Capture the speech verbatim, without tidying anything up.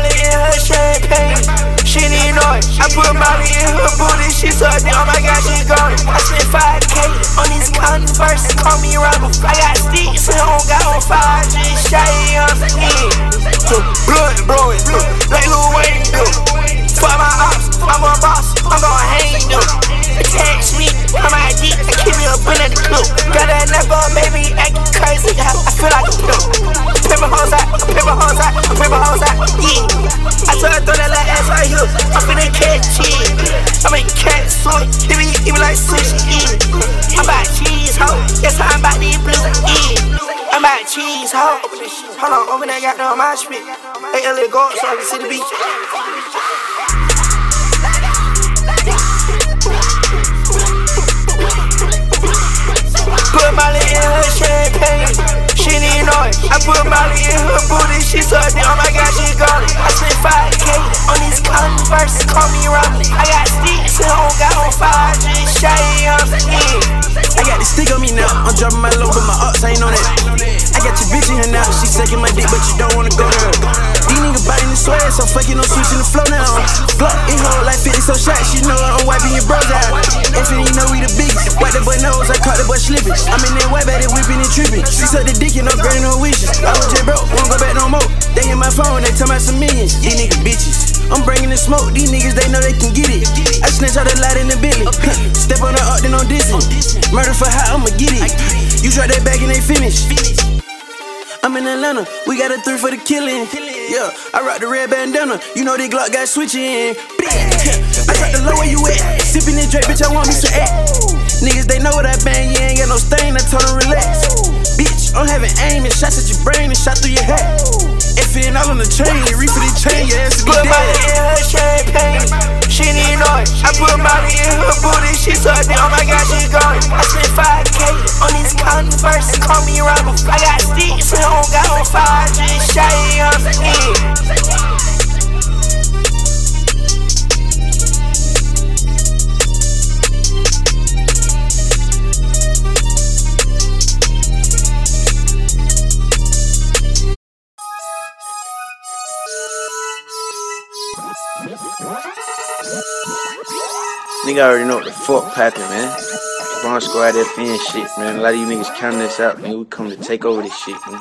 Molly in her champagne. She need know it. I put Molly in her booty. She sucked it. Oh my god, she gone. I spent five K on these Converse. Call me Rumble. I got sticks and don't got on fire. Just shy on the head. Blood blowing, like Lil Wayne do. Fuck my ops, I'm a boss. I'm gon' hang them. Attach me, I'm my dick. I keep me up in the clue. Got that never baby acting crazy. I feel like a pill. Paper hoes out, paper hoes out, paper hoes out. Yeah. I told her throw that little ass right here. I'm finna catch cheese. I make cat soy. It be, it be like sushi. Yeah. I'm about cheese, ho. Yes, I'm about these blues. Yeah. I'm about cheese, ho. Hold on, open that goddamn my spit. Hey, L A, go up so I can see the beach. Put Molly in her champagne. She need know it. I put Molly in her booty. She sucked it. Oh my god, she gone. I spent five K on these Converse. Call me Rumble. I got sticks and don't got on fire. Just shy on the head. I got the stick on me now. I'm dropping my low, but my ups ain't on that. I got your bitch in here now. She sucking my dick, but you don't wanna go there. These niggas biting the swag, so fucking on switching the flow now. Glock in her like fifty so shots. She know I'm wiping your bros out. If you know we the biggest, wipe the boy nose, I caught the boy slipping. I'm in there way back there whipping and tripping. She suck the dick and no granting no wishes. I was just broke, won't go back no more. They hit my phone, they tell me some millions. These niggas bitches. I'm bringing the smoke, these niggas they know they can get it. I snatch all the light in the Billy. Step on the up, then I'm dissing. Murder for high, I'ma get it. You try that back and they finish. I'm in Atlanta, we got a three for the killing. Yeah, I rock the red bandana. You know they Glock got switching. I got the low where you at. Sipping this Drake, bitch, I want me some act. Niggas, they know what I bang, you ain't got no stain, I told them relax. Bitch, I'm having aim and shots at your brain and shot through your hat. F N all on the chain, reef for the chain, your ass to be Put dead. Molly in her champagne. She need know it. I put Molly in her booty. She sucked it. Oh my god, she gone. I spent five K on these Converse. Call me Rumble. I got sticks and don't got on fire. Just shy on the head. Nigga already know what the fuck poppin', man. Bron Squad F N shit, man. A lot of you niggas counting this out, man. We come to take over this shit, man.